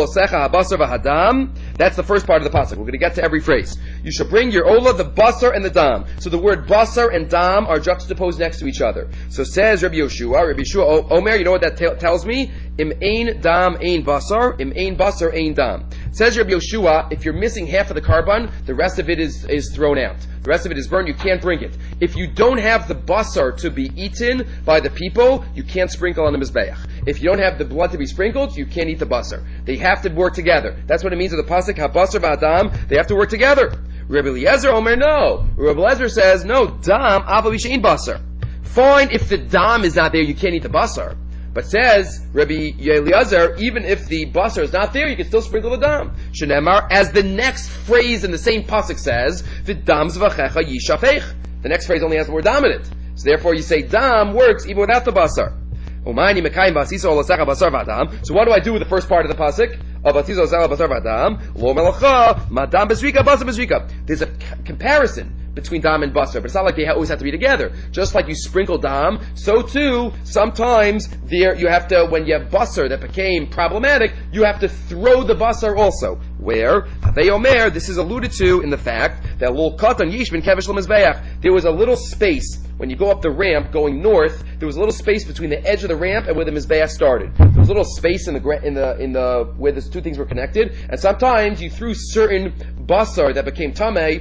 the first part of the pasuk. We're going to get to every phrase. You shall bring your ola, the basar, and the dam. So the word basar and dam are juxtaposed next to each other. So says Rabbi Yeshua, Omer, you know what that tells me? Im ein dam ein basar, im ein basar ein dam. Says Rabbi Yeshua, if you're missing half of the carbon, the rest of it is thrown out. The rest of it is burned, you can't drink it. If you don't have the basar to be eaten by the people, you can't sprinkle on the mizbeach. If you don't have the blood to be sprinkled, you can't eat the basar. They have to work together. That's what it means with the pasuk, ha-basar v'adam, they have to work together. Rabbi Eliezer Omer, no. Rabbi Eliezer says, no, dam, aval v'shein basar. Fine, if the dam is not there, you can't eat the basar. But says Rabbi Eliezer, even if the basar is not there, you can still sprinkle the dam. Shenemar, as the next phrase in the same pasuk says, v'dam zvachecha yishafech. The next phrase only has the word dam in it. So therefore you say dam works even without the basar. So what do I do with the first part of the pasuk? There's a comparison between dam and basar, but it's not like they always have to be together. Just like you sprinkle dam, so too, sometimes you have to, when you have basar that became problematic, you have to throw the basar also. Where? They Omer, this is alluded to in the fact that there was a little space when you go up the ramp going north. There was a little space between the edge of the ramp and where the mizbeach started. There was a little space in the where the two things were connected, and sometimes you threw certain basar that became tameh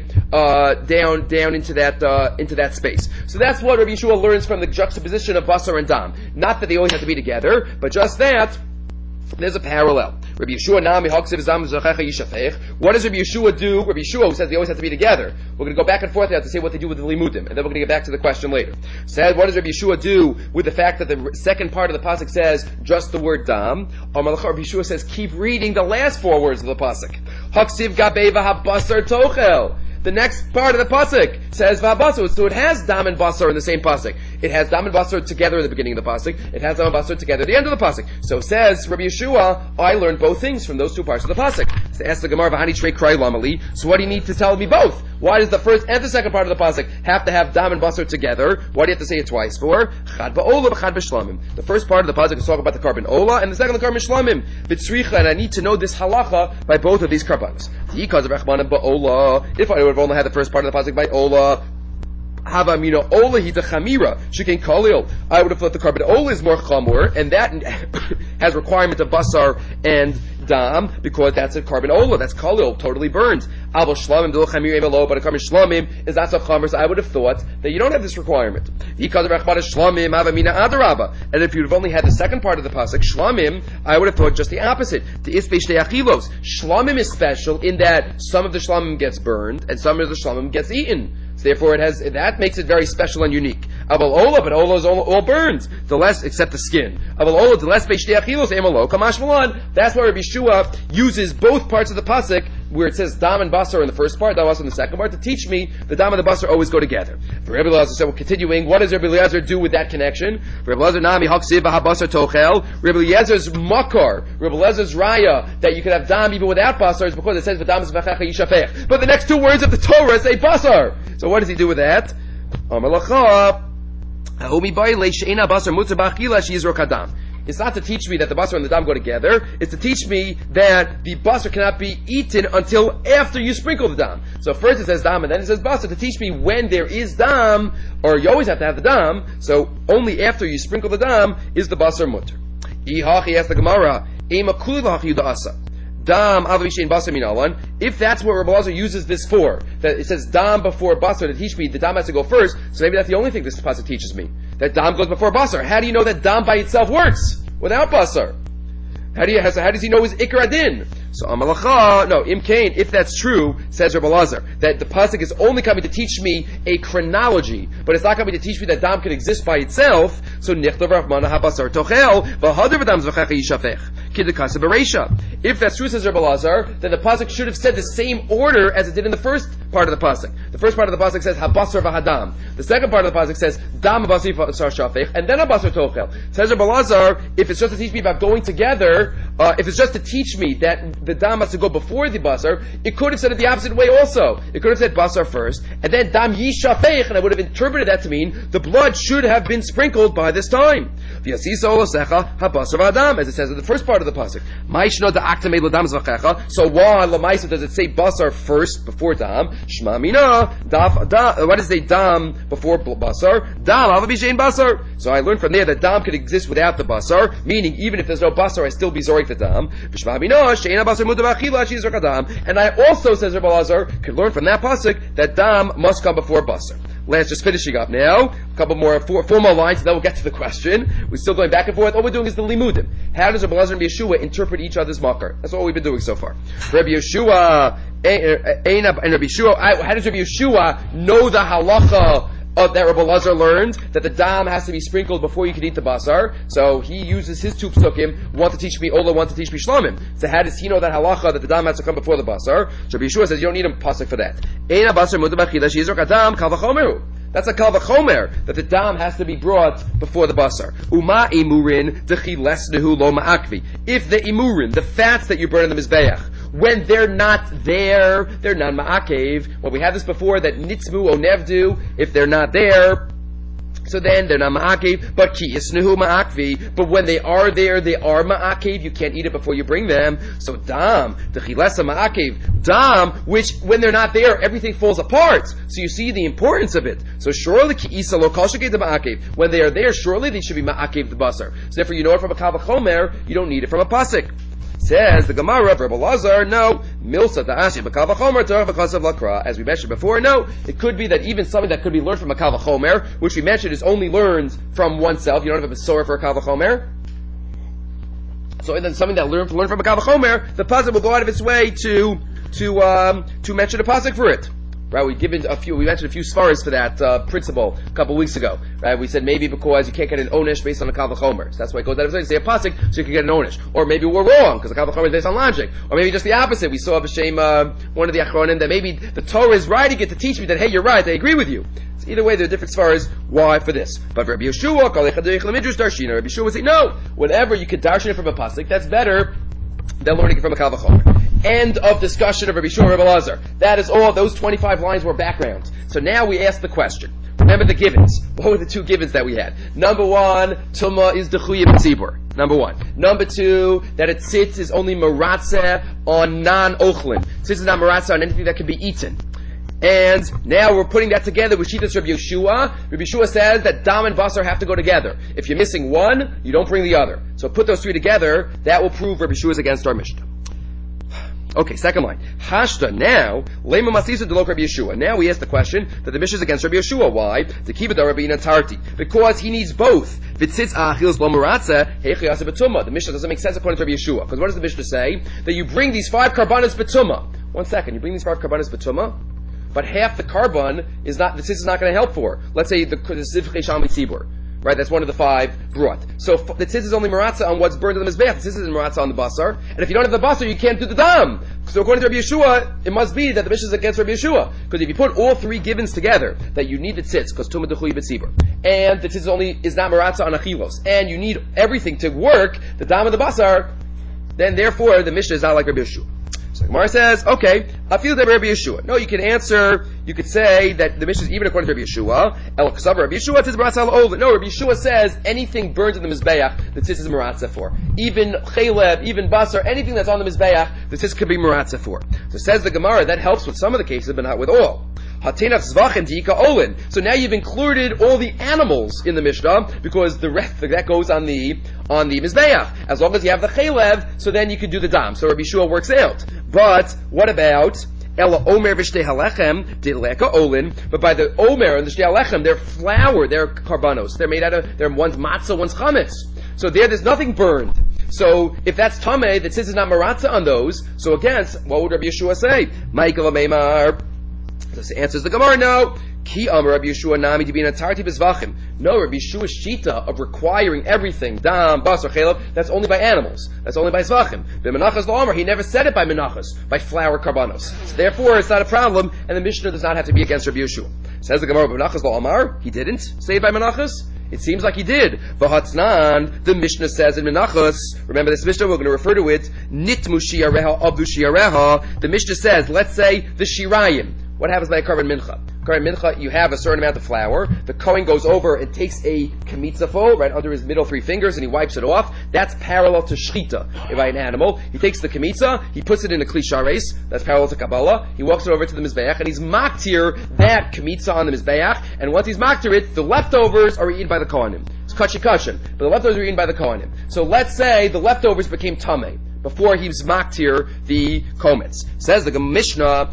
down into that space. So that's what Rabbi Yeshua learns from the juxtaposition of basar and dam. Not that they always have to be together, but just that there's a parallel. Rabbi Yeshua nami haksiv zam zachecha yishafech. What does Rabbi Yeshua do? Rabbi Yeshua, who says they always have to be together. We're going to go back and forth now to say what they do with the limudim, and then we're going to get back to the question later. Said, what does Rabbi Yeshua do with the fact that the second part of the pasuk says just the word dam? Rabbi Yeshua says keep reading the last 4 words of the pasuk. Haksiv gabeva habasar tochel. The next part of the pasuk says v'habasar, so it has dam and basar in the same pasuk. It has dam and basar together at the beginning of the pasuk. It has dam and basar together at the end of the pasuk. So says Rabbi Yeshua, I learned both things from those 2 parts of the pasuk. So ask the Gemara, v'hani shrei krai lamali. So what do you need to tell me both? Why does the first and the second part of the pasuk have to have dam and basar together? Why do you have to say it twice for? Chad ba'ola v'chad b'shlamim. The first part of the pasuk is talking about the carbon ola, and the second the carbon shlamim. B'tzricha, and I need to know this halacha by both of these karbanos. Because of Rechmanim ba'ola, if I would have only had the first part of the pasuk by ola, Hava mina ola hita chamira shikin kalil. I would have thought the carbon ola is more chamur, and that has requirement of basar and dam because that's a carbon ola. That's kalil, totally burned. Abel shlamim delo chamir evelo, but a carbon shlamim is not so chamur. So I would have thought that you don't have this requirement. Because of rechmana shlamim hava mina adaraba. And if you'd have only had the second part of the pasuk shlamim, I would have thought just the opposite. The isbei shtei achilos. Shlamim is special in that some of the shlamim gets burned and some of the shlamim gets eaten. So therefore, that makes it very special and unique. Aval ola, but ola is all burned, the less except the skin. Aval ola, the less beishtei achilos emalo kamash malan. That's why Rabbi Yeshua uses both parts of the pasuk where it says dam and basar in the first part, dam and basar in the second part, to teach me the dam and the basar always go together. For Rabbi Eliezer, so we're continuing. What does Rabbi Eliezer do with that connection? Rabbi Eliezer nami haksiv habasar tochel. Rabbi Eliezer's makar, Rabbi Eliezer's raya that you could have dam even without basar is because it says v'dam zvachecha yishafech. But the next 2 words of the Torah say basar. So what does he do with that? It's not to teach me that the basar and the dam go together. It's to teach me that the basar cannot be eaten until after you sprinkle the dam. So first it says dam and then it says basar to teach me when there is dam, or you always have to have the dam, so only after you sprinkle the dam is the basar mutter. Ihachi asked the Gemara, dam avavishin basar minalan. If that's what Rabbi Eliezer uses this for, that it says dam before basar to teach me the dam has to go first, so maybe that's the only thing this pasuk teaches me, that dam goes before basar. How do you know that dam by itself works without basar? How does he know his Ikar Adin? So Amalacha, no, Imkain, if that's true, says Rabbi Lazar, that the pasuk is only coming to teach me a chronology, but it's not coming to teach me that dam can exist by itself. So Nichtav Rahmana Habasar Tochel, V'Hadav Adam's V'Checha Yishafech, Kidekasa Bereisha. If that's true, says Rabbi Lazar, then the pasuk should have said the same order as it did in the first part of the pasuk. The first part of the pasuk says Habasar V'Hadam. The second part of the pasuk says Dam Habasar Shafech, and then Habasar Tochel. Says Rabbi Lazar, if it's just to teach me about going together, if it's just to teach me that the dam has to go before the basar, it could have said it the opposite way also. It could have said basar first, and then dam yishafech, and I would have interpreted that to mean the blood should have been sprinkled by this time. As it says in the first part of the pasuk. So why lamaisa does it say basar first before dam? Shma mina, what does it say dam before basar? Dam avabishain basar. So I learned from there that dam could exist without the basar, meaning even if there's no basar, I still be zorik the dam. And I also, says Rabbi Lazar, could learn from that pasuk that dam must come before basar. Let's just finishing up now. A couple more, four more lines, and then we'll get to the question. We're still going back and forth. All we're doing is the limudim. How does Rabbi Lazar and Yeshua interpret each other's makar? That's all we've been doing so far. Rabbi Yeshua and Rabbi Yeshua. How does Rabbi Yeshua know the halacha that Rabbi Lazar learned, that the dam has to be sprinkled before you can eat the basar? So he uses his two psukim, one to teach me Ola, one to teach me Shlomim. So how does he know that halacha that the dam has to come before the basar? So Rabbi Yeshua says you don't need a pasuk for that. That's a kal v'chomer, that the dam has to be brought before the basar. Uma imurin dechilesnehu lo ma'akvi. If the imurin, the fats that you burn in the mizbeach, when they're not there, they're not ma'akev. Well, we had this before, that nitzmu o nevdu, if they're not there, so then they're not ma'akev, but ki yisnehu ma'akvi, but when they are there, they are ma'akev, you can't eat it before you bring them. So dam, dechilesa ma'akev, dam, which when they're not there, everything falls apart. So you see the importance of it. So surely ki isa lo kol shekei ma'akev, when they are there, surely they should be ma'akev the basar. So therefore you know it from a kal v'chomer, you don't need it from a pasuk. Says the Gemara of Rabbi Lazar, no, milsa ta'ashi b'kal v'chomer torah v'chasav lakra. As we mentioned before, no, it could be that even something that could be learned from a kal v'chomer, which we mentioned is only learned from oneself. You don't have a besorah for a kal v'chomer. So then something that learned from a kal v'chomer, the pasuk will go out of its way to mention a pasuk for it. Right, we mentioned a few svaras for that principle a couple weeks ago. Right, we said maybe because you can't get an onish based on a kal v'chomer, so that's why it goes out of its way to say a pasuk so you can get an onish. Or maybe we're wrong because a kal v'chomer is based on logic. Or maybe just the opposite. We saw b'shem one of the achronim that maybe the Torah is writing it to teach me that hey, you're right, I agree with you. So either way, there are different svaras why for this. But Rabbi Yeshua, Rabbi Yeshua would say no. Whenever you can darshan it from a pasuk, that's better than learning it from a kal v'chomer. End of discussion of Rabbi Yeshua and Rabbi Lazar. That is all. Those 25 lines were background. So now we ask the question. Remember the givens. What were the two givens that we had? Number one, Tumah is Dechuya B'tzibur. Number one. Number two, that it sits is only Maratzeh on non-Ochlin. Sits is not Maratzeh on anything that can be eaten. And now we're putting that together with Shitas Rabbi Yeshua. Rabbi Yeshua says that dam and basar have to go together. If you're missing one, you don't bring the other. So put those three together, that will prove Rabbi Yeshua is against our Mishnah. Okay, second line. Hashta now, lema masisa delok Rabbi Yeshua. Now we ask the question that the Mishnah is against Rabbi Yeshua. Why? To keep it Rabbeinu Tarti. Because he needs both. V'tzitz achils lo maratza heichi yasa b'tumah. The Mishnah doesn't make sense according to Rabbi Yeshua. Because what does the Mishnah say? That you bring these 5 karbanos b'tumah. 1 second. You bring these 5 karbanos b'tumah, but half the carbon is not, the tzitz is not going to help for. Let's say the zivchei sham tzibur. Right, that's one of the 5 brought. So the tzitz is only maratza on what's burned in the mizbeach. The tzitz is maratza on the basar. And if you don't have the basar, you can't do the dam. So according to Rabbi Yeshua, it must be that the Mishnah is against Rabbi Yeshua. Because if you put all 3 givens together, that you need the tzitz, because tumah dechuy b'tzibur, and the tzitz is not maratza on achilos, and you need everything to work, the dam and the basar, then therefore the Mishnah is not like Rabbi Yeshua. So Gemara says, okay, I feel that Rabbi Yeshua. No, you can answer, you could say that the Mishnah is even according to Rabbi Yeshua. El Ksav Rabbi Yeshua tzitz maratza al ola. No, Rabbi Yeshua says anything burned in the mizbeach, the tzitz is maratza for. Even chaylev, even basar, anything that's on the mizbeach, the tzitz could be maratza for. So says the Gemara, that helps with some of the cases, but not with all. So now you've included all the animals in the Mishnah because the rest that goes on the mizbeach. As long as you have the chaylev, so then you can do the dam. So Rabbi Yeshua works out. But what about Ela Omer v'shtei halechem dileka olin? But by the Omer and the shtei halechem, they're flour, they're karbanos. They're made out of, they're one's matzah, one's chametz. So there's nothing burned. So if that's tamei, that says it's not maratza on those. So again, what would Rabbi Yeshua say? Michael Ameimar. This answers the Gemara. No. Ki Amar Rabbi Yeshua Nami to be an atarti bezvachim. No, Rabbi Yeshua's shita of requiring everything, dam, basar, chelav, that's only by animals. That's only by zvachim. B'menachas lo he never said it by menachas, by flour karbanos. So therefore, it's not a problem, and the Mishnah does not have to be against Rabbi Yeshua. Says the Gemara, b'menachas lo amar, he didn't say it by menachas. It seems like he did. V'hatznan, the Mishnah says in menachas, remember this Mishnah, we're going to refer to it, nitmu shiareha, abdu shiareha. The Mishnah says, let's say, the shirayim. What happens by a korban mincha? Korban mincha, you have a certain amount of flour. The Kohen goes over and takes a kamitza full, right under his middle three fingers, and he wipes it off. That's parallel to shchita by an animal. He takes the kamitza, he puts it in a kli shares. That's parallel to Kabbalah. He walks it over to the mizbeach, and he's maktir that kamitza on the mizbeach. And once he's maktir it, the leftovers are eaten by the Kohanim. It's kachi kashin, but the leftovers are eaten by the Kohanim. So let's say the leftovers became tamei before he was maktir the komets. Says the Mishnah,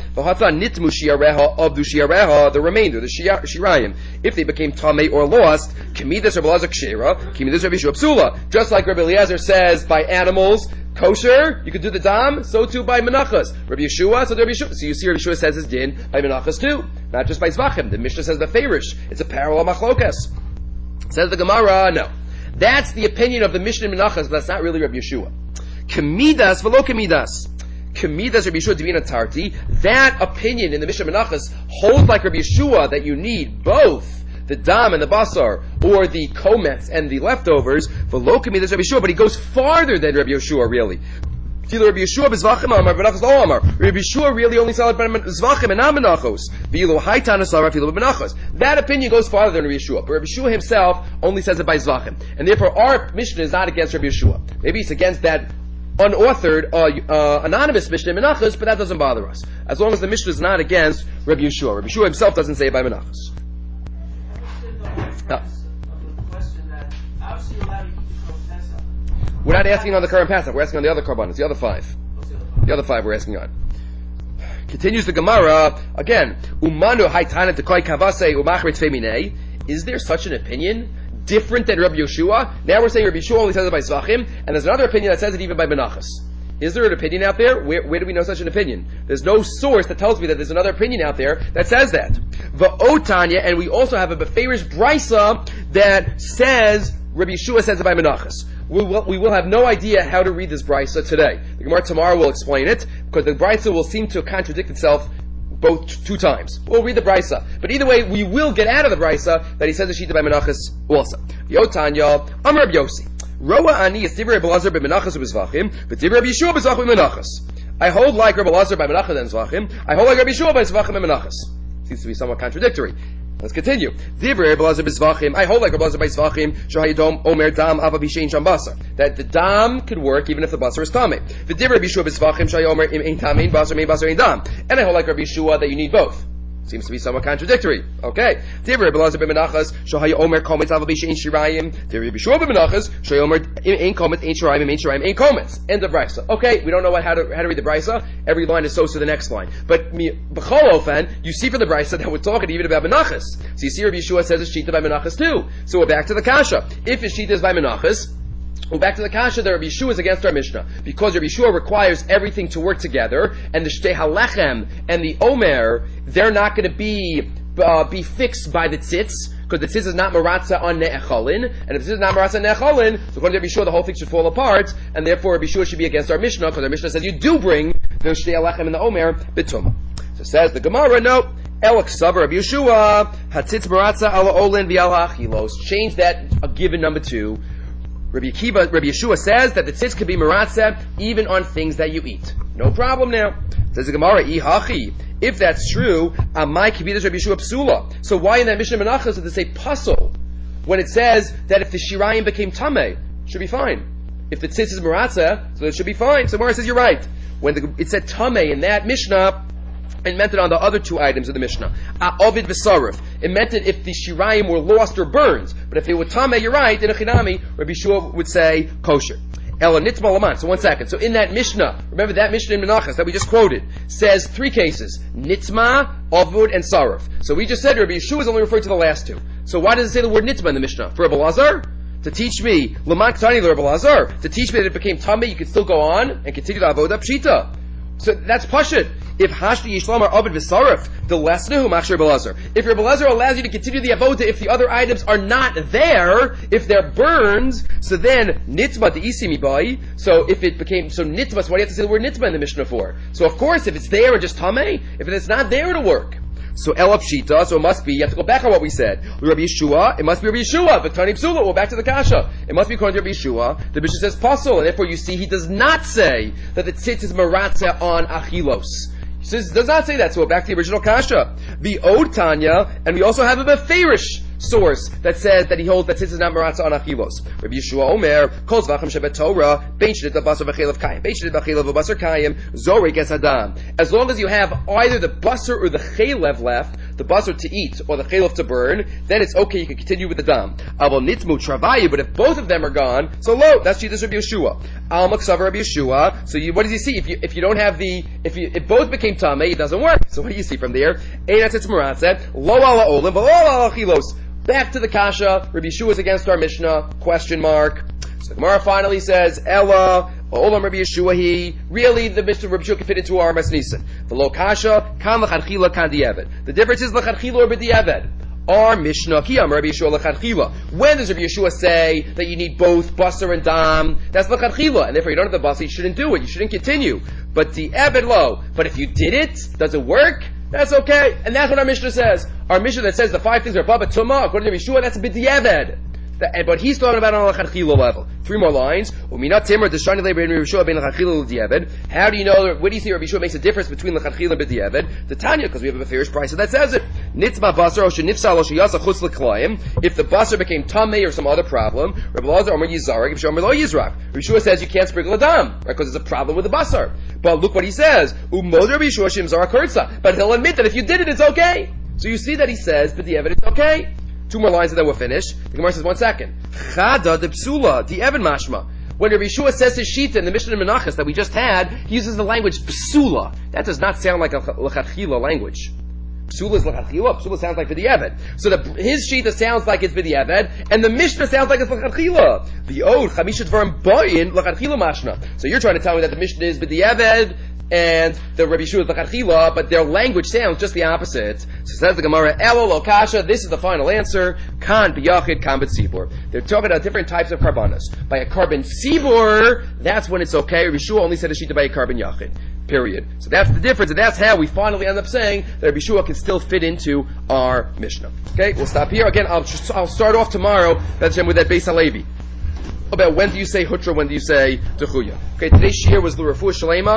the remainder, the shirayim, if they became tamei or lost, kemidas or belazar kshera, kemidas Rabbi Yeshua psula. Just like Rabbi Eliezer says by animals, kosher, you could do the dam, so too by menachas. Rabbi Yeshua, so Rabbi Yeshua. So you see Rabbi Yeshua says his din by menachas too, not just by zvachim. The Mishnah says the ferish. It's a parallel machlokas. Says the Gemara, no. That's the opinion of the Mishnah in menachas, but that's not really Rabbi Yeshua. Kemidas velo kemidas. Kemidas Rabbi Yeshua Divina Tarti. That opinion in the Mishnah Menachas holds like Rabbi Yeshua that you need both the dam and the basar, or the komets and the leftovers. Velo kemidas Rabbi Yeshua, but he goes farther than Rabbi Yeshua really. Rabbi Yeshua bezvachim amar v'nachos lo amar. Rabbi Yeshua really only said bezvachim and not menachos. V'ilo haytan asara v'ilo benachos. That opinion goes farther than Rabbi Yeshua, but Rabbi Yeshua himself only says it by zvachim, and therefore our Mishnah is not against Rabbi Yeshua. Maybe it's against that unauthored, anonymous Mishnah in Menachos, but that doesn't bother us. As long as the Mishnah is not against Rabbi Yeshua. Rabbi Yeshua himself doesn't say it by Menachos. We're not asking on the current Pesach, we're asking on the other Karbanos, the other five. The other five we're asking on. Continues the Gemara, again, Umanu haitana tekoi kavase umachrit femine. Is there such an opinion? Different than Rabbi Yeshua? Now we're saying Rabbi Yeshua only says it by Zvachim, and there's another opinion that says it even by Menachos. Is there an opinion out there? Where do we know such an opinion? There's no source that tells me that there's another opinion out there that says that. Va'otanya, and we also have a Beferish Brisa that says Rabbi Yeshua says it by Menachos. We will have no idea how to read this Brisa today. The Gemara tomorrow will explain it, because the Brisa will seem to contradict itself both two times. We'll read the Brisa. But either way, we will get out of the Brisa that he says the Shita by Menachos also. Yotanya, Amar Rabbi Yossi. Roa ani is Divrei Rabbi Elazar by Menachos u'Bezvachim, but Divrei Rabbi Yeshua b'Zvachim Menachos. I hold like Rabbi Elazar by Menachos and Zvachim. I hold like Rabbi Yeshua by Zvachim and Menachos. Seems to be somewhat contradictory. Let's continue. Divrei Rabbi Elazar b'Zvachim. I hold like Rabbi Elazar by Zvachim. Shahayidom Omer Dam Ava B'Shein Sham Basar. That the dam could work even if the basar is tamei. The Divrei Rabbi Yeshua b'Zvachim Shahayomer Im Ein Tam Ein Basar Mein Basar Ein Dam. And I hold like Rabbi Yeshua that you need both. Seems to be somewhat contradictory. Okay. Divrei Rabbi Elazar b'Menachos Shahayomer Komets Ava B'Shein Shirayim. Divrei Rabbi Yeshua b'Menachos Shahayomer Ein Komets Ein Shirayim Ein Shirayim Ein Komets. End of Brisa. Okay. We don't know how to read the Brisa. Every line is so to the next line. But b'chol ofen, you see from the Brisa that we're talking even about Menachos. So you see Rabbi Yeshua says it's Shita by Menachos too. So we're back to the Kasha. If his Shita is by Menachos, we're back to the Kasha that Rabbi Yeshua is against our Mishnah. Because Rabbi Yeshua requires everything to work together, and the Shtei HaLechem and the Omer, they're not going to be fixed by the tzitz, because the tzitz is not maratza on ne'echolin, and if the tzitz is not maratza on ne'echolin, so according to Rabbi Yeshua, the whole thing should fall apart, and therefore Rabbi Yeshua should be against our Mishnah, because our Mishnah says you do bring the Shtei HaLechem and the Omer b'tumah. So says the Gemara, no, Elak Savar Rabbi Yeshua, Hatzitz maratza ala olin v'al ha'achilos. Change that given number 2. Rabbi Yeshua says that the tzitz can be maratza even on things that you eat. No problem now. Says the Gemara, Ihachi. If that's true, Amai Kividas Rabbi Yeshua Psula. So why in that Mishnah Menachos does it say puzzle when it says that if the Shirayim became Tameh, it should be fine. If the tzitz is maratza, so it should be fine. So Gemara says you're right. When it said Tameh in that Mishnah, it meant it on the other 2 items of the Mishnah. Ovid v'sarif. It meant it if the shirayim were lost or burned. But if they were tameh, you're right, in a chinami, Rabbi Yeshua would say kosher. Ela nitzma laman. So 1 second. So in that Mishnah, remember that Mishnah in Menachos that we just quoted, says 3 cases. Nitzma, Ovud, and Sarif. So we just said Rabbi Yeshua is only referring to the last 2. So why does it say the word nitzma in the Mishnah? For Rabbi Elazar? to teach me Laman Ktani L'Reb Elazar, to teach me that it became Tameh, you could still go on and continue the Avodah Pshita. So that's Pashut. If Hashti Yishlam are Abed V'Sarif, the Lesnahu Machshir Belazar. If your Belazar allows you to continue the Avodah, if the other items are not there, if they're burned, so then Nitma the Isimi Bai. So if it became Nitma, so why do you have to say the word Nitma in the Mishnah for? So of course, if it's there and just Tameh, if it's not there, it'll work. So Ela Pshita, so it must be, you have to go back on what we said. Rabbi Yeshua, it must be Rabbi Yeshua, but Tani Psula, we're back to the Kasha. It must be according to Rabbi Yeshua. The Mishnah says Pasul, and therefore you see he does not say that the tzitz is Maratza on Achilos. He does not say that, so we're back to the original Kasha. The Od Tanya, and we also have a Beferish source that says that he holds that tzitz is not Maratza on Achilos. Rabbi Yeshua Omer, Kol Zvachim Shebet Torah, Bein Shedit Basar V'Chelav Kayim, Bein Shedit B'Chelav V'Basar Kayim, Zorek Es Adam. As long as you have either the Basar or the Chelev left, the basar to eat or the chaylev to burn, then it's okay, you can continue with the dam. Avol nitmu travayu, but if both of them are gone, so lo, that's Shittas Rabbi Yeshua. Al Maksav Rabbi Yeshua. So what does he see? If you don't have if both became tamei, it doesn't work. So what do you see from there? Einat Tzitz Maratze, lo ala olim, v'lo ala chilos. Back to the kasha. Rabbi Yeshua is against our Mishnah? Question mark. So the Gemara finally says, Ella. Olam Rabbi Yeshua, he really the Mishnah Rabbi Yeshua can fit into our Masnisan. The lo kasha kan l'chadchila kan di'eved. The difference is l'chadchila or b'di'eved. Our Mishnah kiyam Rabbi Yeshua l'chadchila. When does Rabbi Yeshua say that you need both basar and dam? That's l'chadchila, and therefore you don't have the basar, you shouldn't do it. You shouldn't continue. But di'eved lo. But if you did it, does it work? That's okay, and that's what our Mishnah says. Our Mishnah that says the 5 things are baba tumah, according to Rabbi Yeshua, that's b'di'eved. But he's talking about on a l'chadchila level. 3 more lines. How do you know, where do you see Rabbi Yeshua makes a difference between l'chadchila and b'di'eved? The Tanya, because we have a Beferish price that says it. Nitzma basar o shenifsal o sheyasa chutz l'klayim. If the basar became tamei or some other problem, Rabbi Elazar Omer Yizarek, Rabbi Omer Lo Yizrak. Rabbi Yeshua says you can't sprinkle a dam, right? Because there's a problem with the basar. But look what he says. Umod Rabbi Yeshua shem zarak kurtza. But he'll admit that if you did it, it's okay. So you see that he says b'di'eved it's okay. 2 more lines and then we'll finish. The Gemara says, 1 second. Chada de psula, the Evan mashma. When Rabbi Yeshua says his shita in the Mishnah Menachos that we just had, he uses the language psula. That does not sound like a l'chadchila language. Psula is l'chadchila. Psula sounds like b'di'eved. So his shita sounds like it's b'di'eved, and the Mishnah sounds like it's l'chadchila. The od chamisha dvarim boyin l'chadchila mashna. So you're trying to tell me that the Mishnah is b'di'eved, and the Rabbi Yeshua is l'chadchila, but their language sounds just the opposite. So says the Gemara, Elo lo kasha, this is the final answer, kan b'yachid, kan b'tzibur. They're talking about different types of karbanos. By a carbon tzibur, that's when it's okay. Rabbi Yeshua only said a shita by a carbon yachid. Period. So that's the difference, and that's how we finally end up saying that Rabbi Yeshua can still fit into our Mishnah. Okay, we'll stop here. Again, I'll start off tomorrow, with that Beis Halevi. About when do you say Hutra, when do you say Techuya. Okay, today's shir was L'Refuah Shalema,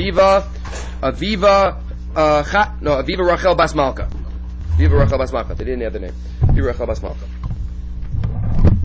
Aviva Rachel Bas Malka. Aviva Rachel Bas Malka. They didn't have the name. Aviva Rachel Bas Malka.